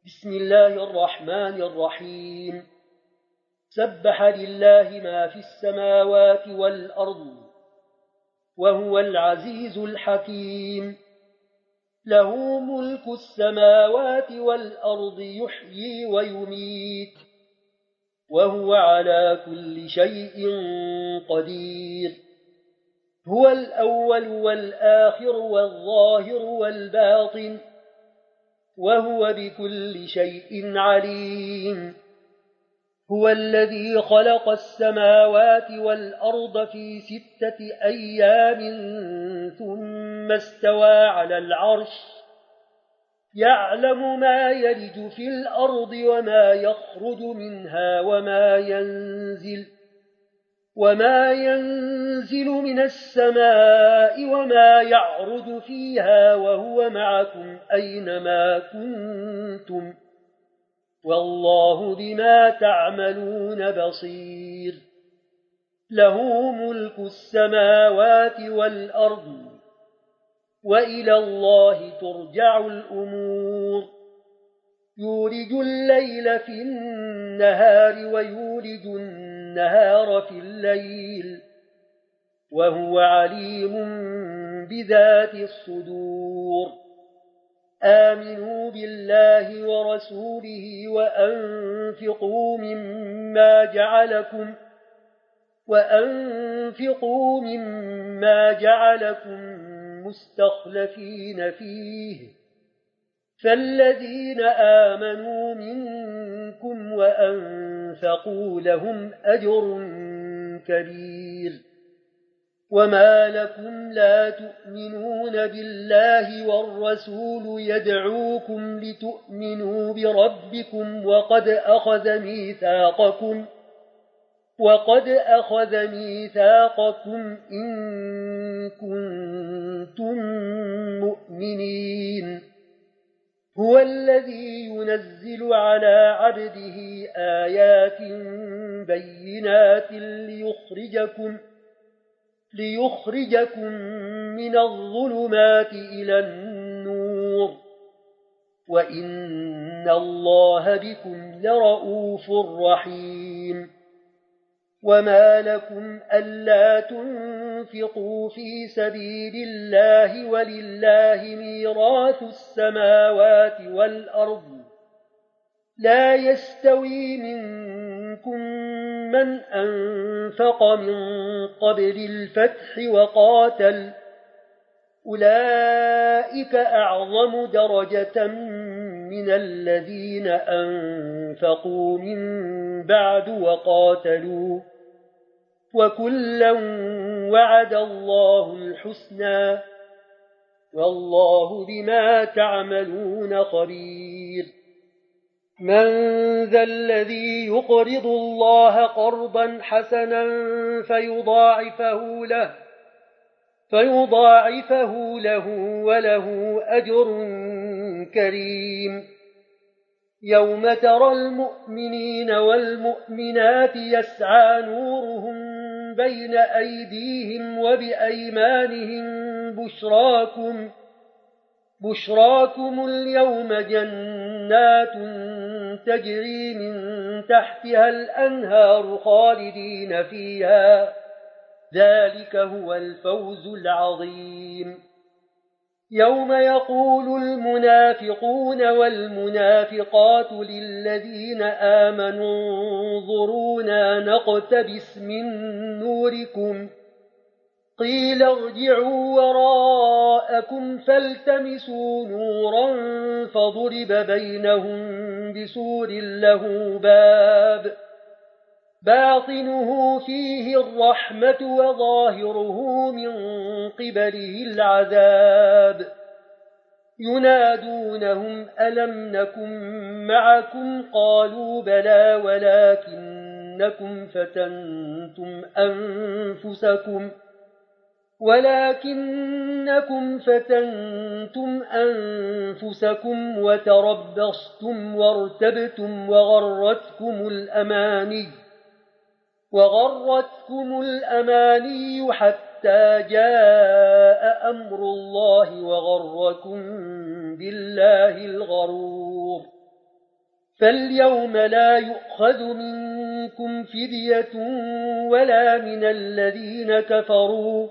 بسم الله الرحمن الرحيم. سبح لله ما في السماوات والأرض وهو العزيز الحكيم. له ملك السماوات والأرض يحيي ويميت وهو على كل شيء قدير. هو الأول والآخر والظاهر والباطن وهو بكل شيء عليم. هو الذي خلق السماوات والأرض في 6 أيام ثم استوى على العرش يعلم ما يلج في الأرض وما يخرج منها وما ينزل من السماء وما يعرج فيها وهو معكم أينما كنتم والله بما تعملون بصير. له ملك السماوات والأرض وإلى الله ترجع الأمور. يولج الليل في النهار ويولج النهار في الليل وهو عليم بذات الصدور. آمنوا بالله ورسوله وأنفقوا مما جعلكم مستخلفين فيه فالذين آمنوا منكم وأنفقوا لهم أجر كبير. وما لكم لا تؤمنون بالله والرسول يدعوكم لتؤمنوا بربكم وقد أخذ ميثاقكم إن كنتم مؤمنين. هو الذي ينزل على عبده آيات بينات ليخرجكم من الظلمات إلى النور وإن الله بكم لرؤوف رحيم. وما لكم ألا تنفقوا في سبيل الله ولله ميراث السماوات والأرض لا يستوي منكم من أنفق من قبل الفتح وقاتل أولئك أعظم درجة من الذين أنفقوا من بعد وقاتلوا وكلا وعد الله الحسنى والله بما تعملون خبير. من ذا الذي يقرض الله قرضا حسنا فيضاعفه له وله أجر كريم. يوم ترى المؤمنين والمؤمنات يسعى نورهم بين أيديهم وبأيمانهم بشراكم اليوم جنات تجري من تحتها الأنهار خالدين فيها ذلك هو الفوز العظيم. يوم يقول المنافقون والمنافقات للذين آمنوا انظرونا نقتبس من نوركم قيل ارجعوا وراءكم فالتمسوا نورا فضرب بينهم بسور له باب باطنه فيه الرحمة وظاهره من قبله العذاب. ينادونهم ألم نكن معكم قالوا بلى ولكنكم فتنتم أنفسكم وتربصتم وارتبتم وغرتكم الأماني حتى جاء أمر الله وغركم بالله الغرور. فاليوم لا يؤخذ منكم فدية ولا من الذين كفروا،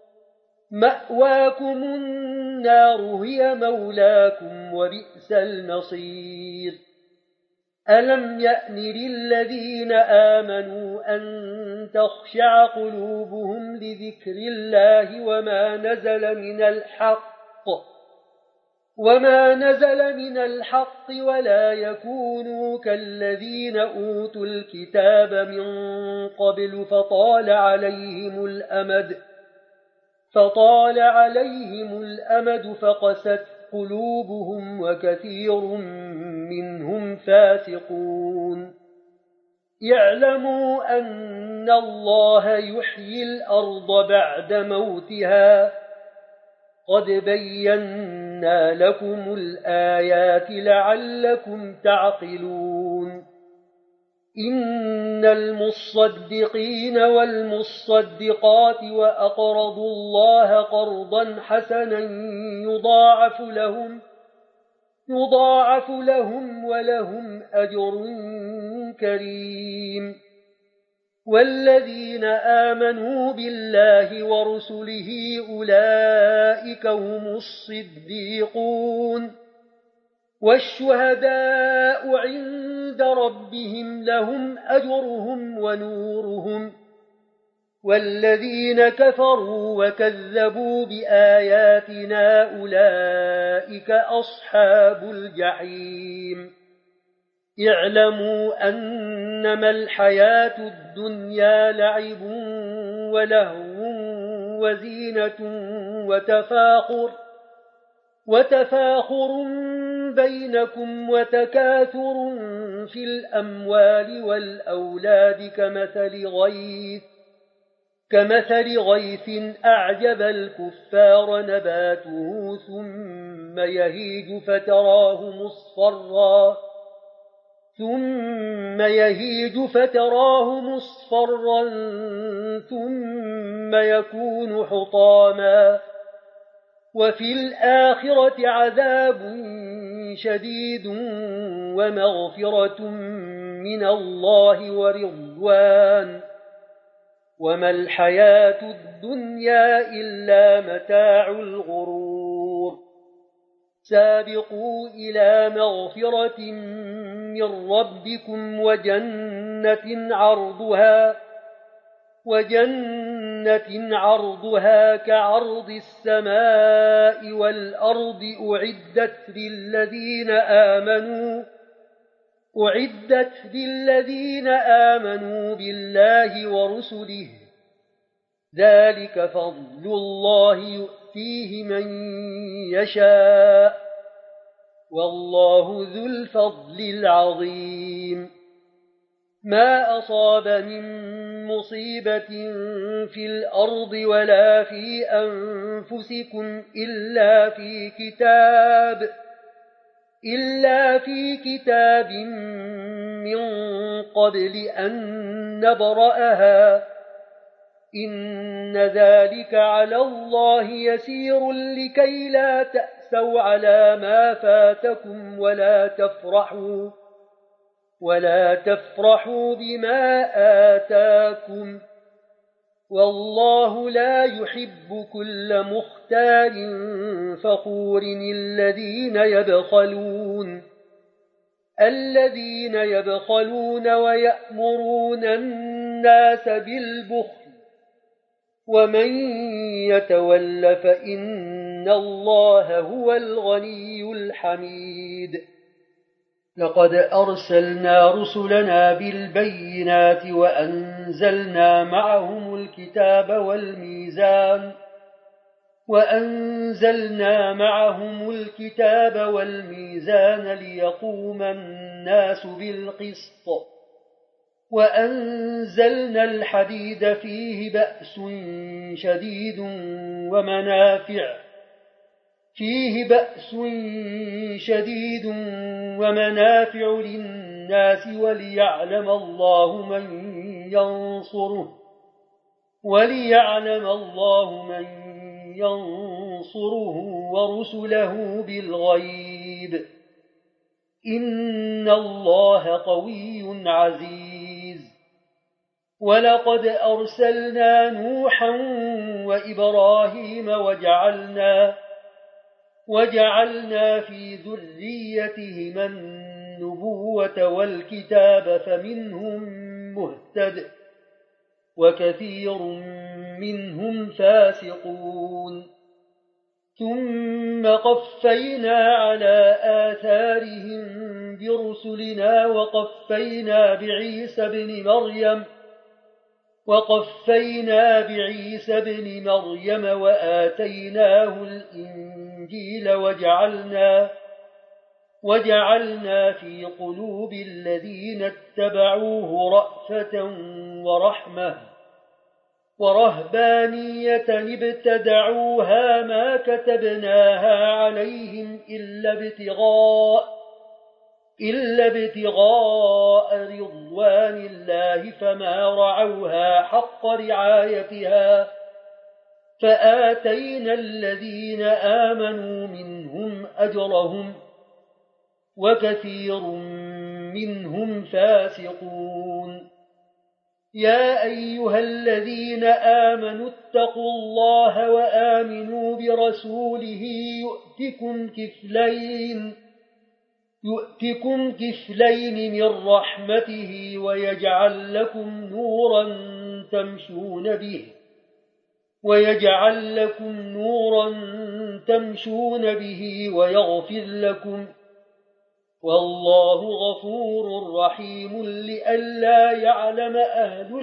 مأواكم النار هي مولاكم وبئس المصير. ألم يأن للذين آمنوا أن تخشع قلوبهم لذكر الله وما نزل من الحق ولا يكونوا كالذين أوتوا الكتاب من قبل فطال عليهم الأمد فقست قلوبهم وكثير منهم فاسقون. يعلموا أن الله يحيي الأرض بعد موتها، قد بينا لكم الآيات لعلكم تعقلون. إن المصدقين والمصدقات وأقرضوا الله قرضا حسنا يضاعف لهم ولهم أجر كريم. والذين آمنوا بالله ورسله أولئك هم الصديقون والشهداء عند ربهم لهم أجرهم ونورهم. والذين كفروا وكذبوا بآياتنا أولئك أصحاب الجحيم. اعلموا أنما الحياة الدنيا لعب ولهو وزينة وتفاخر بينكم وتكاثر في الأموال والأولاد كمثل غيث أعجب الكفار نباته ثم يهيج فتراه مصفرا ثم يكون حطاما، وفي الآخرة عذاب شديد ومغفرة من الله ورضوان، وما الحياة الدنيا إلا متاع الغرور. سابقوا إلى مغفرة من ربكم وجنة عرضها كعرض السماء والأرض أعدت للذين آمنوا بالله ورسله، ذلك فضل الله يؤتيه من يشاء، والله ذو الفضل العظيم. ما أصاب من مصيبة في الأرض ولا في أنفسكم إلا في كتاب من قبل أن نبرأها، إن ذلك على الله يسير لكي لا تأسوا على ما فاتكم ولا تفرحوا بما آتاكم، والله لا يحب كل مختال فخور. الذين يبخلون ويأمرون الناس بالبخل، ومن يتول فإن الله هو الغني الحميد. لقد أرسلنا رسلنا بالبينات وأنزلنا معهم الكتاب والميزان ليقوم الناس بالقسط، وأنزلنا الحديد فيه بأس شديد ومنافع للناس وليعلم الله من ينصره ورسله بالغيب، إن إن الله قوي عزيز ولقد أرسلنا نوحا وإبراهيم وجعلنا في ذريتهما النبوة والكتاب فمنهم مهتد وكثير منهم فاسقون ثم قفينا على آثارهم برسلنا وقفينا بعيسى بن مريم وآتيناه الإنجيل وجعلنا في قلوب الذين اتبعوه رأفة ورحمة ورهبانية ابتدعوها ما كتبناها عليهم إلا ابتغاء رضوان الله فما رعوها حق رعايتها فآتينا الذين آمنوا منهم أجرهم وكثير منهم فاسقون يا أيها الذين آمنوا اتقوا الله وآمنوا برسوله يؤتكم كفلين من رحمته ويجعل لكم نورا تمشون به ويغفر لكم والله غفور رحيم لئلا يعلم أهل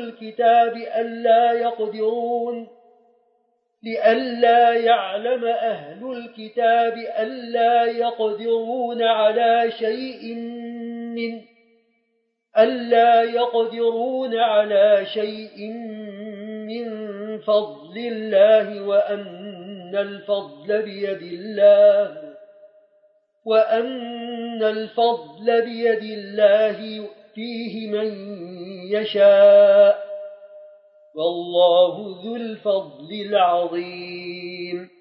الكتاب ألا يقدرون على شيء من فضل الله وأن الفضل بيد الله يؤتيه من يشاء والله ذو الفضل العظيم